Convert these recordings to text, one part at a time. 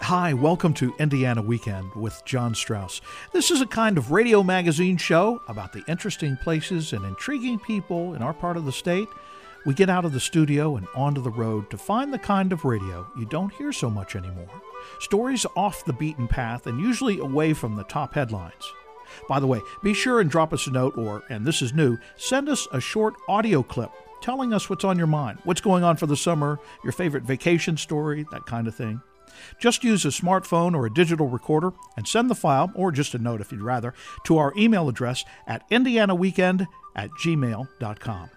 Hi, welcome to Indiana Weekend with John Strauss. This is a kind of radio magazine show about the interesting places and intriguing people in our part of the state. We get out of the studio and onto the road to find the kind of radio you don't hear so much anymore. Stories off the beaten path and usually away from the top headlines. By the way, be sure and drop us a note or, and this is new, send us a short audio clip telling us what's on your mind, what's going on for the summer, your favorite vacation story, that kind of thing. Just use a smartphone or a digital recorder and send the file, or just a note if you'd rather, to our email address at indianaweekend@gmail.com.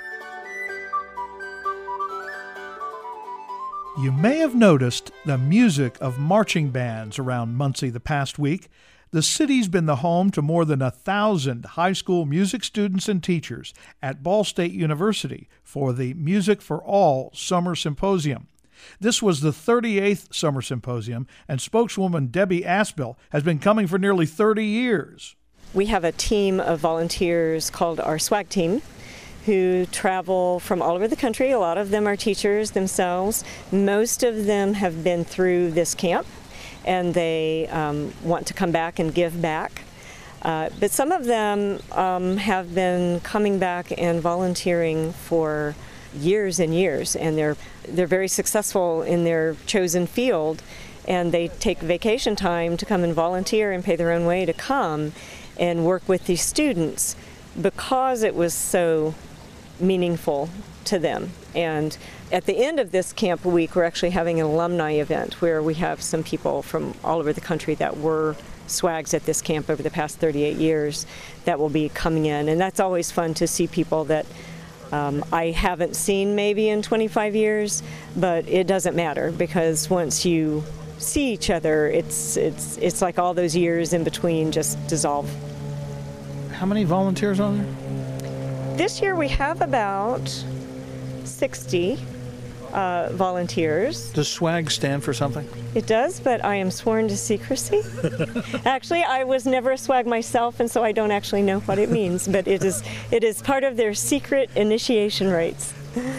You may have noticed the music of marching bands around Muncie the past week. The city's been the home to more than 1,000 high school music students and teachers at Ball State University for the Music for All Summer Symposium. This was the 38th Summer Symposium, and spokeswoman Debbie Aspel has been coming for nearly 30 years. We have a team of volunteers called our SWAG team who travel from all over the country. A lot of them are teachers themselves. Most of them have been through this camp, and they want to come back and give back. But some of them have been coming back and volunteering for years and years, and they're very successful in their chosen field, and they take vacation time to come and volunteer and pay their own way to come and work with these students because it was so meaningful to them. And at the end of this camp week, we're actually having an alumni event where we have some people from all over the country that were SWAGs at this camp over the past 38 years that will be coming in, and that's always fun to see people that I haven't seen maybe in 25 years, but it doesn't matter because once you see each other, it's like all those years in between just dissolve. How many volunteers are there? This year we have about 60 volunteers. Does SWAG stand for something? It does, but I am sworn to secrecy. Actually, I was never a SWAG myself, and so I don't actually know what it means, but it is part of their secret initiation rites.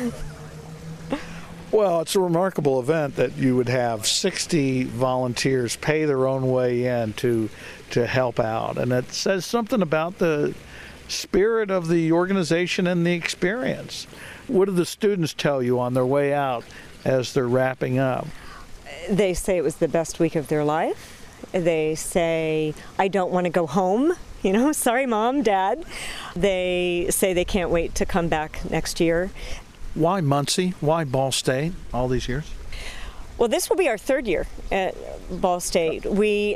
Well, it's a remarkable event that you would have 60 volunteers pay their own way in to help out, and it says something about the spirit of the organization and the experience. What do the students tell you on their way out as they're wrapping up? They say it was the best week of their life. They say, I don't want to go home. Sorry, Mom, Dad. They say they can't wait to come back next year. Why Muncie? Why Ball State all these years? Well, this will be our third year at Ball State. We've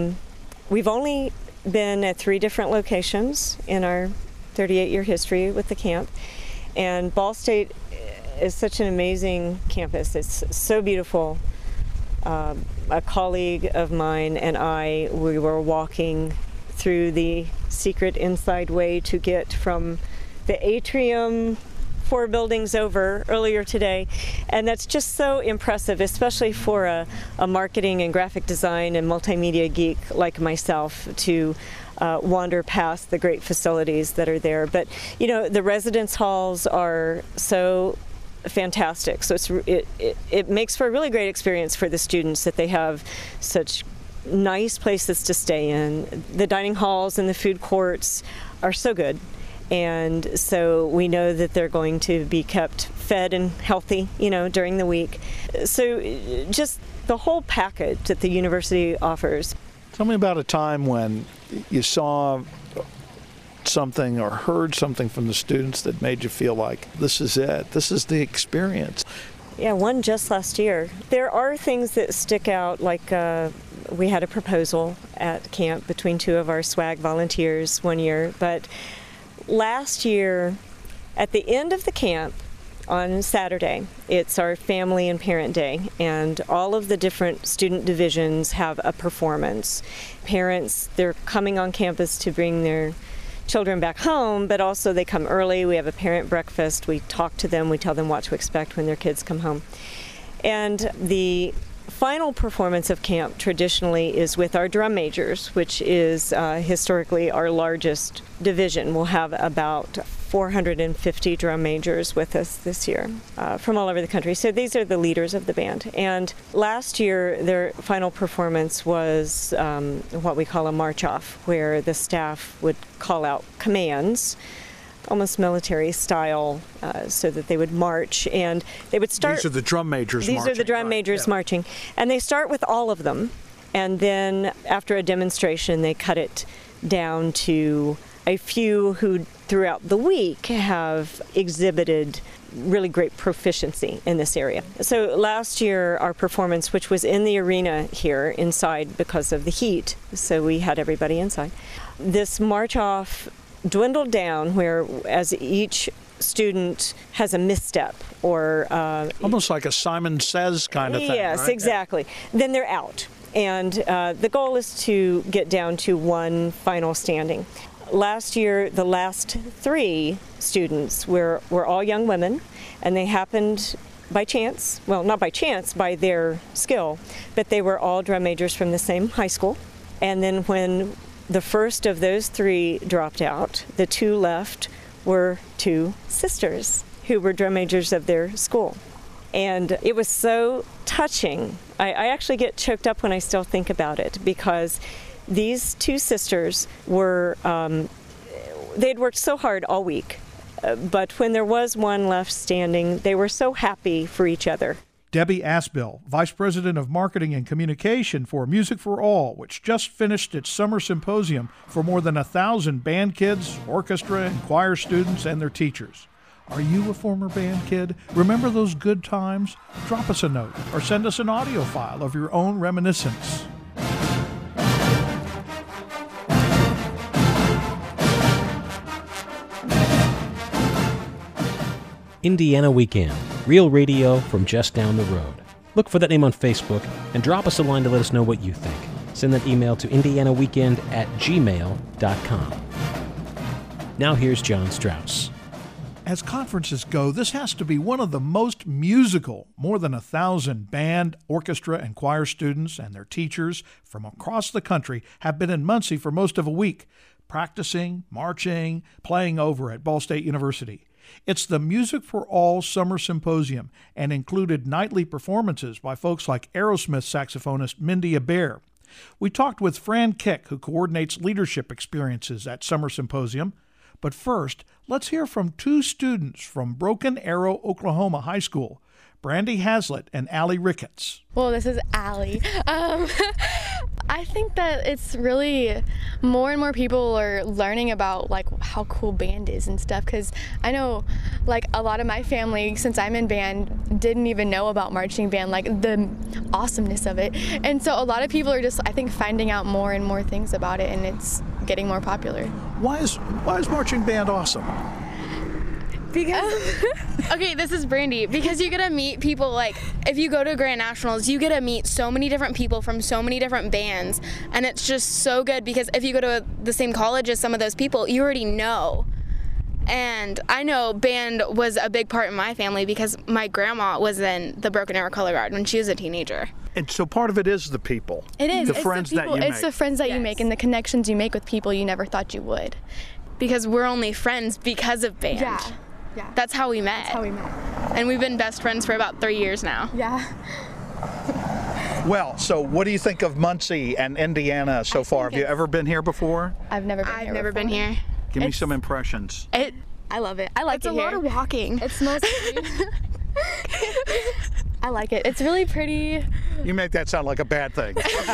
only been at 3 different locations in our 38-year history with the camp. And Ball State is such an amazing campus. It's so beautiful. A colleague of mine and we were walking through the secret inside way to get from the atrium 4 buildings over earlier today. And that's just so impressive, especially for a marketing and graphic design and multimedia geek like myself to wander past the great facilities that are there. But, the residence halls are so fantastic. So it makes for a really great experience for the students that they have such nice places to stay in. The dining halls and the food courts are so good. And so we know that they're going to be kept fed and healthy, during the week. So just the whole package that the university offers. Tell me about a time when you saw something or heard something from the students that made you feel like this is it, this is the experience. Yeah, one just last year. There are things that stick out, like we had a proposal at camp between 2 of our SWAG volunteers one year, but last year at the end of the camp on Saturday, it's our family and parent day, and all of the different student divisions have a performance. Parents, they're coming on campus to bring their children back home, but also they come early. We have a parent breakfast. We talk to them. We tell them what to expect when their kids come home. And the final performance of camp traditionally is with our drum majors, which is historically our largest division. We'll have about 450 drum majors with us this year from all over the country. So these are the leaders of the band. And last year, their final performance was what we call a march-off, where the staff would call out commands, almost military style, so that they would march, and they would start. These are the drum majors marching. These are the drum majors marching. And they start with all of them, and then after a demonstration, they cut it down to a few who throughout the week have exhibited really great proficiency in this area. So last year, our performance, which was in the arena here inside because of the heat, so we had everybody inside, this march-off dwindled down where as each student has a misstep or almost like a Simon Says kind of thing. Yes, right? exactly. Then they're out, and the goal is to get down to one final standing. Last year, the last 3 students were all young women, and they happened by chance, well, not by chance, by their skill, but they were all drum majors from the same high school. And then when the first of those 3 dropped out, the 2 left were 2 sisters who were drum majors of their school. And it was so touching. I actually get choked up when I still think about it, because these 2 sisters were, they'd worked so hard all week, but when there was one left standing, they were so happy for each other. Debbie Asbill, Vice President of Marketing and Communication for Music for All, which just finished its summer symposium for more than 1,000 band kids, orchestra, and choir students and their teachers. Are you a former band kid? Remember those good times? Drop us a note or send us an audio file of your own reminiscence. Indiana Weekend, real radio from just down the road. Look for that name on Facebook and drop us a line to let us know what you think. Send that email to indianaweekend@gmail.com. Now here's John Strauss. As conferences go, this has to be one of the most musical. More than 1,000 band, orchestra, and choir students and their teachers from across the country have been in Muncie for most of a week, practicing, marching, playing over at Ball State University. It's the Music for All Summer Symposium and included nightly performances by folks like Aerosmith saxophonist Mindy Aber. We talked with Fran Kick, who coordinates leadership experiences at Summer Symposium. But first, let's hear from 2 students from Broken Arrow, Oklahoma High School, Brandy Hazlitt and Allie Ricketts. Well, this is Allie. I think that it's really more and more people are learning about like how cool band is and stuff, because I know like a lot of my family, since I'm in band, didn't even know about marching band, like the awesomeness of it. And so a lot of people are just, I think, finding out more and more things about it, and it's getting more popular. Why is marching band awesome? Because okay, this is Brandy. Because you get to meet people, like if you go to Grand Nationals, you get to meet so many different people from so many different bands, and it's just so good because if you go to the same college as some of those people, you already know. And I know band was a big part in my family because my grandma was in the Broken Arrow Color Guard when she was a teenager. And so part of it is the people. It is. The friends that you make. It's the friends that you make and the connections you make with people you never thought you would. Because we're only friends because of band. Yeah. That's how we met. That's how we met. And we've been best friends for about 3 years now. Yeah. Well, so what do you think of Muncie and Indiana so far? Have you ever been here before? I've never been here. Give me some impressions. I love it. I like it here. It's a lot of walking. It smells pretty. I like it. It's really pretty. You make that sound like a bad thing.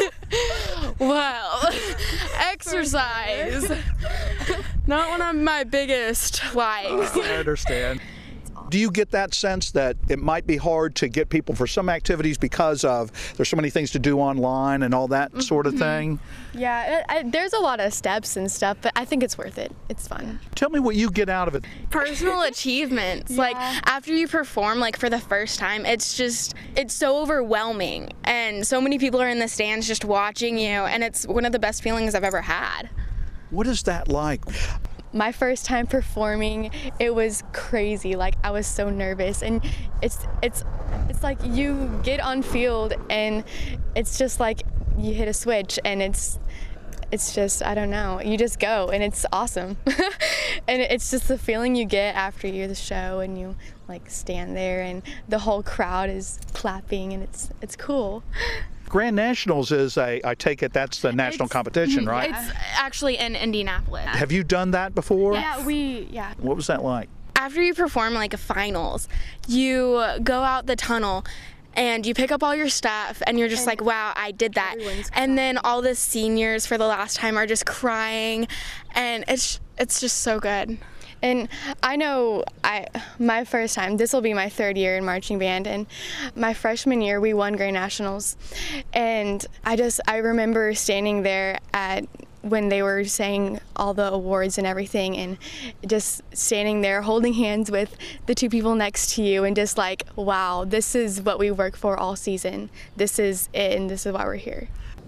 Well, exercise. Not one of my biggest likes. I understand. Do you get that sense that it might be hard to get people for some activities because of there's so many things to do online and all that sort of thing? Yeah, there's a lot of steps and stuff, but I think it's worth it. It's fun. Tell me what you get out of it. Personal achievements. Yeah. Like after you perform like for the first time, it's so overwhelming, and so many people are in the stands just watching you, and it's one of the best feelings I've ever had. What is that like? My first time performing, it was crazy. Like I was so nervous, and it's like you get on field and it's just like you hit a switch, and it's it's just, I don't know, you just go and it's awesome. And it's just the feeling you get after the show and you like stand there and the whole crowd is clapping and it's cool. Grand Nationals is I take it that's the national competition, right? It's actually in Indianapolis. Have you done that before? Yeah. What was that like? After you perform like a finals, you go out the tunnel and you pick up all your stuff and you're just like, wow, I did that. And then all the seniors for the last time are just crying and it's just so good. And I know my first time, this will be my 3rd year in marching band, and my freshman year we won Grand Nationals. And I remember standing there when they were saying all the awards and everything, and just standing there holding hands with the 2 people next to you and just like, wow, this is what we work for all season. This is it, and this is why we're here.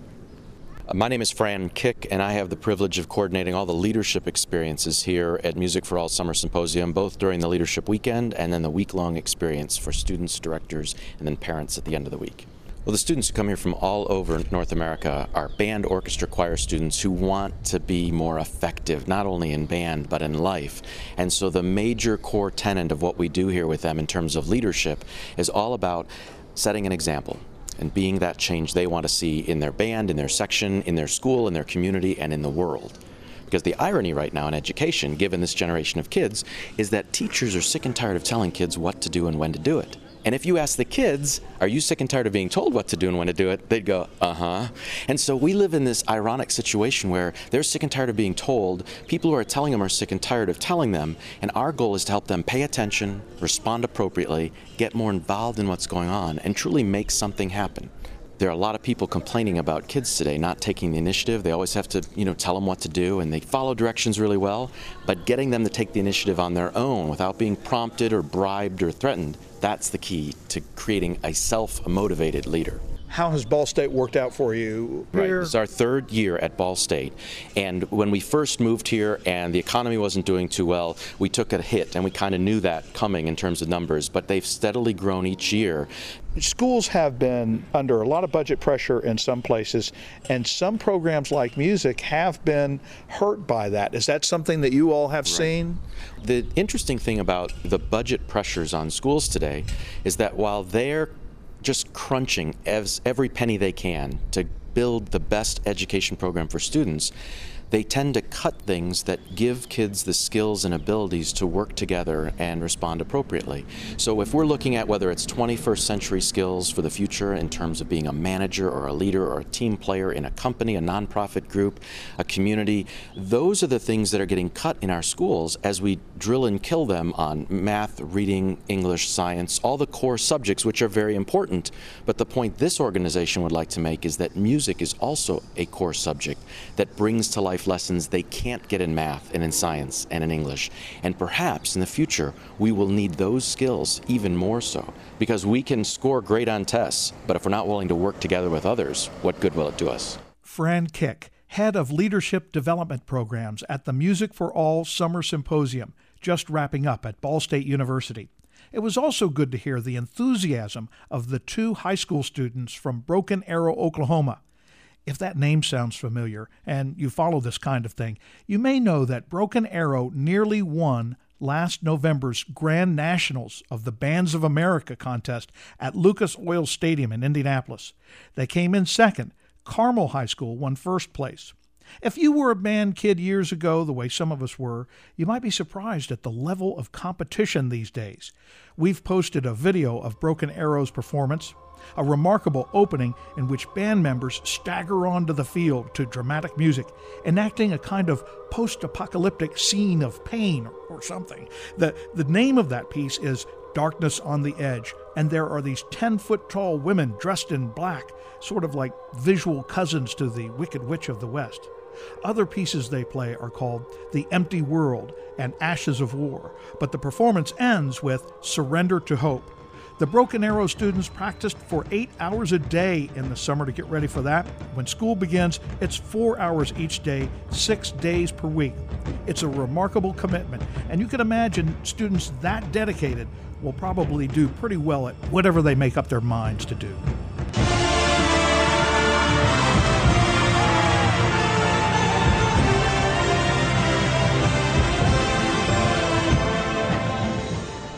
My name is Fran Kick, and I have the privilege of coordinating all the leadership experiences here at Music for All Summer Symposium, both during the leadership weekend and then the week-long experience for students, directors, and then parents at the end of the week. Well, the students who come here from all over North America are band, orchestra, choir students who want to be more effective, not only in band, but in life. And so the major core tenet of what we do here with them in terms of leadership is all about setting an example and being that change they want to see in their band, in their section, in their school, in their community, and in the world. Because the irony right now in education, given this generation of kids, is that teachers are sick and tired of telling kids what to do and when to do it. And if you ask the kids, are you sick and tired of being told what to do and when to do it? They'd go, uh-huh. And so we live in this ironic situation where they're sick and tired of being told, people who are telling them are sick and tired of telling them, and our goal is to help them pay attention, respond appropriately, get more involved in what's going on, and truly make something happen. There are a lot of people complaining about kids today not taking the initiative. They always have to, tell them what to do, and they follow directions really well, but getting them to take the initiative on their own without being prompted or bribed or threatened, that's the key to creating a self-motivated leader. How has Ball State worked out for you? Right. This is our 3rd year at Ball State. And when we first moved here and the economy wasn't doing too well, we took a hit, and we kind of knew that coming in terms of numbers, but they've steadily grown each year. Schools have been under a lot of budget pressure in some places, and some programs like music have been hurt by that. Is that something that you all have seen? The interesting thing about the budget pressures on schools today is that while they're just crunching every penny they can to build the best education program for students, they tend to cut things that give kids the skills and abilities to work together and respond appropriately. So if we're looking at whether it's 21st century skills for the future in terms of being a manager or a leader or a team player in a company, a nonprofit group, a community, those are the things that are getting cut in our schools as we drill and kill them on math, reading, English, science, all the core subjects which are very important. But the point this organization would like to make is that music is also a core subject that brings to life lessons they can't get in math and in science and in English. And perhaps in the future, we will need those skills even more so, because we can score great on tests, but if we're not willing to work together with others, what good will it do us? Fran Kick, Head of Leadership Development Programs at the Music for All Summer Symposium, just wrapping up at Ball State University. It was also good to hear the enthusiasm of the 2 high school students from Broken Arrow, Oklahoma. If that name sounds familiar, and you follow this kind of thing, you may know that Broken Arrow nearly won last November's Grand Nationals of the Bands of America contest at Lucas Oil Stadium in Indianapolis. They came in second. Carmel High School won first place. If you were a band kid years ago, the way some of us were, you might be surprised at the level of competition these days. We've posted a video of Broken Arrow's performance, a remarkable opening in which band members stagger onto the field to dramatic music, enacting a kind of post-apocalyptic scene of pain or something. The name of that piece is Darkness on the Edge, and there are these 10-foot-tall women dressed in black, sort of like visual cousins to the Wicked Witch of the West. Other pieces they play are called The Empty World and Ashes of War, but the performance ends with Surrender to Hope. The Broken Arrow students practiced for 8 hours a day in the summer to get ready for that. When school begins, it's 4 hours each day, 6 days per week. It's a remarkable commitment, and you can imagine students that dedicated will probably do pretty well at whatever they make up their minds to do.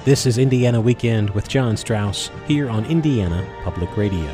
This is Indiana Weekend with John Strauss here on Indiana Public Radio.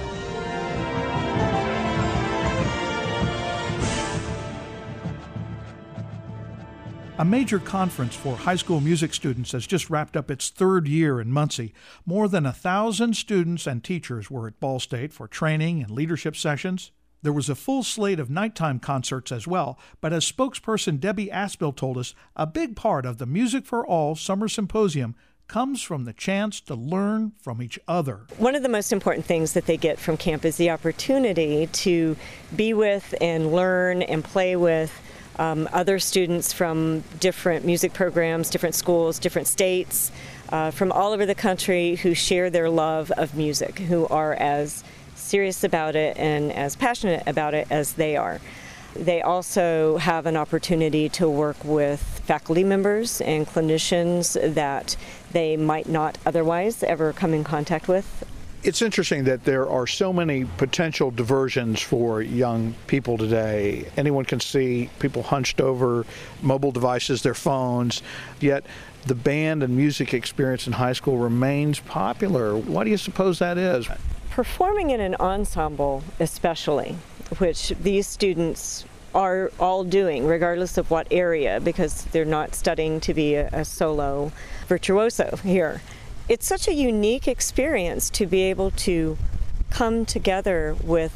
A major conference for high school music students has just wrapped up its third year in Muncie. More than 1,000 students and teachers were at Ball State for training and leadership sessions. There was a full slate of nighttime concerts as well, but as spokesperson Debbie Aspel told us, a big part of the Music for All Summer Symposium comes from the chance to learn from each other. One of the most important things that they get from camp is the opportunity to be with and learn and play with other students from different music programs, different schools, different states, from all over the country who share their love of music, who are as serious about it and as passionate about it as they are. They also have an opportunity to work with faculty members and clinicians that they might not otherwise ever come in contact with. It's interesting that there are so many potential diversions for young people today. Anyone can see people hunched over mobile devices, their phones, yet the band and music experience in high school remains popular. Why do you suppose that is? Performing in an ensemble especially, which these students are all doing regardless of what area, because they're not studying to be a solo virtuoso here. It's such a unique experience to be able to come together with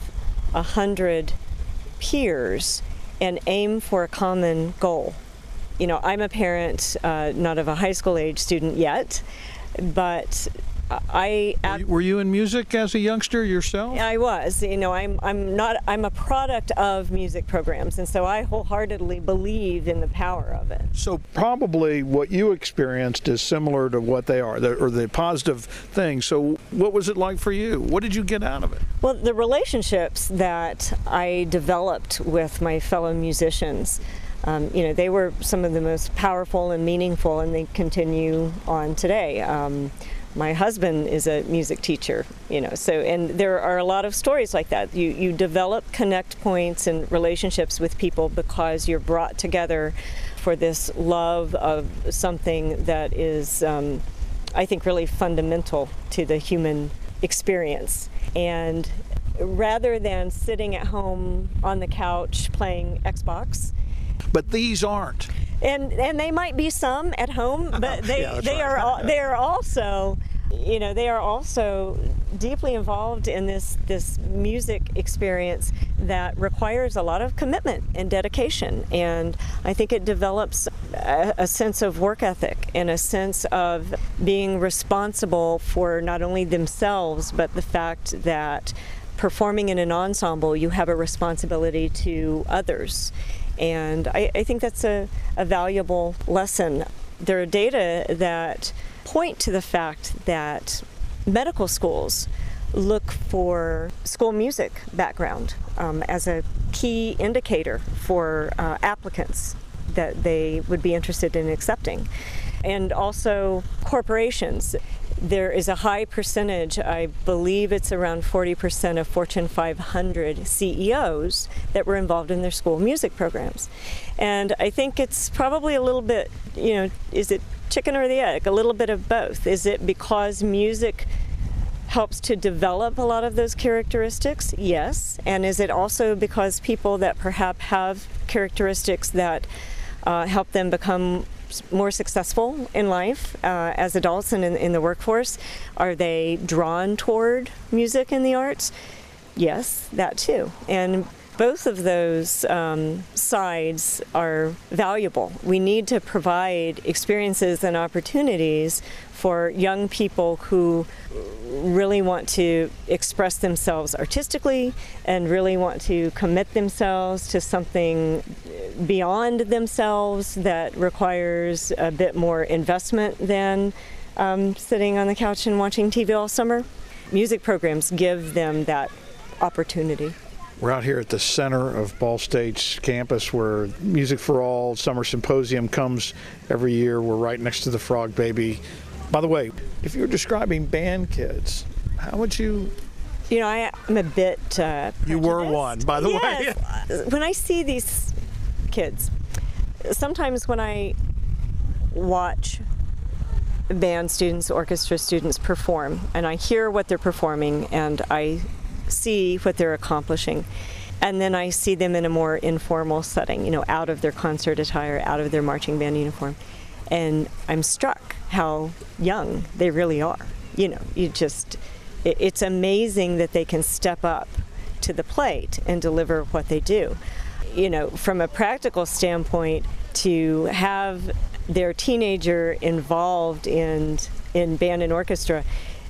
100 peers and aim for a common goal. You know, I'm a parent, not of a high school age student yet, but Were you in music as a youngster yourself? I was. You know, I'm a product of music programs, and so I wholeheartedly believe in the power of it. So probably what you experienced is similar to what they are, or the positive thing. So what was it like for you? What did you get out of it? Well, the relationships that I developed with my fellow musicians, they were some of the most powerful and meaningful, and they continue on today. My husband is a music teacher, and there are a lot of stories like that. You develop connect points and relationships with people because you're brought together for this love of something that is, I think, really fundamental to the human experience. And rather than sitting at home on the couch playing Xbox. But these aren't. And they might be some at home, but they are also deeply involved in this music experience that requires a lot of commitment and dedication. And I think it develops a sense of work ethic and a sense of being responsible for not only themselves, but the fact that performing in an ensemble, you have a responsibility to others. And I think that's a valuable lesson. There are data that point to the fact that medical schools look for school music background as a key indicator for applicants that they would be interested in accepting. And also corporations. There is a high percentage, I believe it's around 40% of Fortune 500 CEOs that were involved in their school music programs. And I think it's probably a little bit, is it chicken or the egg? A little bit of both. Is it because music helps to develop a lot of those characteristics? Yes. And is it also because people that perhaps have characteristics that help them become more successful in life as adults and in the workforce? Are they drawn toward music and the arts? Yes, that too. And both of those sides are valuable. We need to provide experiences and opportunities for young people who really want to express themselves artistically and really want to commit themselves to something beyond themselves that requires a bit more investment than sitting on the couch and watching TV all summer. Music programs give them that opportunity. We're out here at the center of Ball State's campus where Music for All Summer Symposium comes every year. We're right next to the Frog Baby. By the way, if you were describing band kids, how would you... I'm a bit You were one, by the way. When I see these kids, sometimes when I watch band students, orchestra students perform, and I hear what they're performing, and I see what they're accomplishing. And then I see them in a more informal setting, out of their concert attire, out of their marching band uniform. And I'm struck how young they really are. It's amazing that they can step up to the plate and deliver what they do. From a practical standpoint, to have their teenager involved in band and orchestra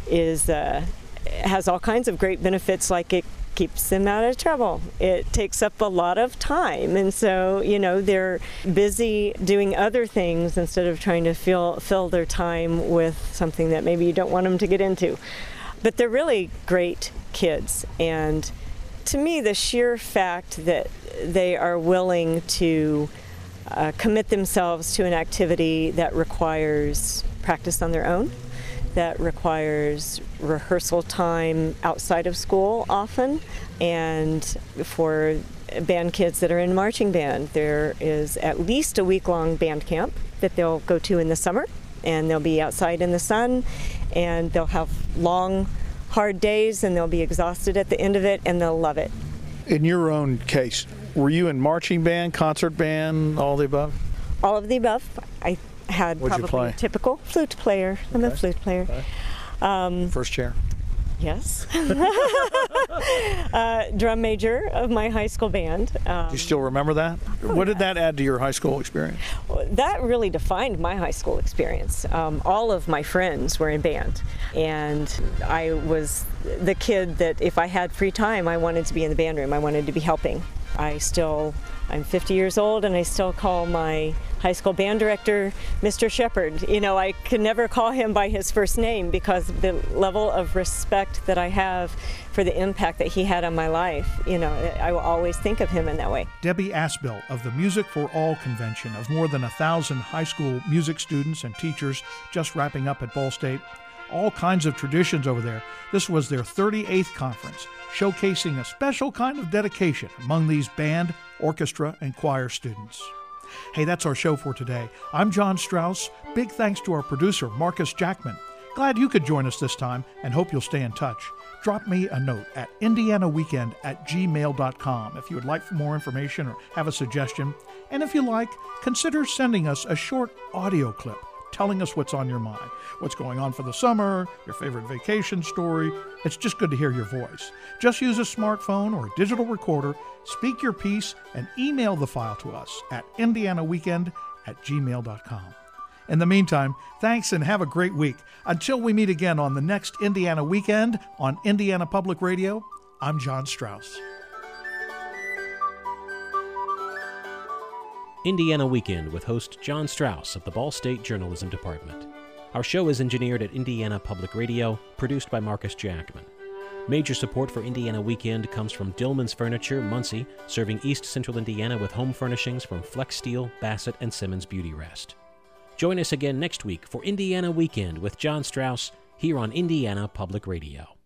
has all kinds of great benefits, like it keeps them out of trouble. It takes up a lot of time, and so they're busy doing other things instead of trying to fill their time with something that maybe you don't want them to get into. But they're really great kids, and to me, the sheer fact that they are willing to commit themselves to an activity that requires practice on their own, that requires rehearsal time outside of school often, and for band kids that are in marching band, there is at least a week-long band camp that they'll go to in the summer, and they'll be outside in the sun, and they'll have long, hard days, and they'll be exhausted at the end of it, and they'll love it. In your own case, were you in marching band, concert band, all the above? All of the above. I had What'd you probably play? a typical flute player. I'm a flute player. Okay. First chair? Yes. Drum major of my high school band. Do you still remember that? What did that add to your high school experience? That really defined my high school experience. All of my friends were in band, and I was the kid that if I had free time, I wanted to be in the band room. I wanted to be helping. I'm 50 years old, and I still call my high school band director Mr. Shepard. I could never call him by his first name because of the level of respect that I have for the impact that he had on my life. I will always think of him in that way. Debbie Aspel of the Music for All convention of more than 1,000 high school music students and teachers just wrapping up at Ball State. All kinds of traditions over there. This was their 38th conference, showcasing a special kind of dedication among these band, orchestra, and choir students. Hey, that's our show for today. I'm John Strauss. Big thanks to our producer, Marcus Jackman. Glad you could join us this time and hope you'll stay in touch. Drop me a note at indianaweekend@gmail.com if you would like more information or have a suggestion. And if you like, consider sending us a short audio clip telling us what's on your mind, what's going on for the summer, your favorite vacation story. It's just good to hear your voice. Just use a smartphone or a digital recorder, speak your piece, and email the file to us at indianaweekend@gmail.com. In the meantime, thanks and have a great week. Until we meet again on the next Indiana Weekend on Indiana Public Radio, I'm John Strauss. Indiana Weekend with host John Strauss of the Ball State Journalism Department. Our show is engineered at Indiana Public Radio, produced by Marcus Jackman. Major support for Indiana Weekend comes from Dillman's Furniture, Muncie, serving East Central Indiana with home furnishings from Flex Steel, Bassett, and Simmons Beauty Rest. Join us again next week for Indiana Weekend with John Strauss here on Indiana Public Radio.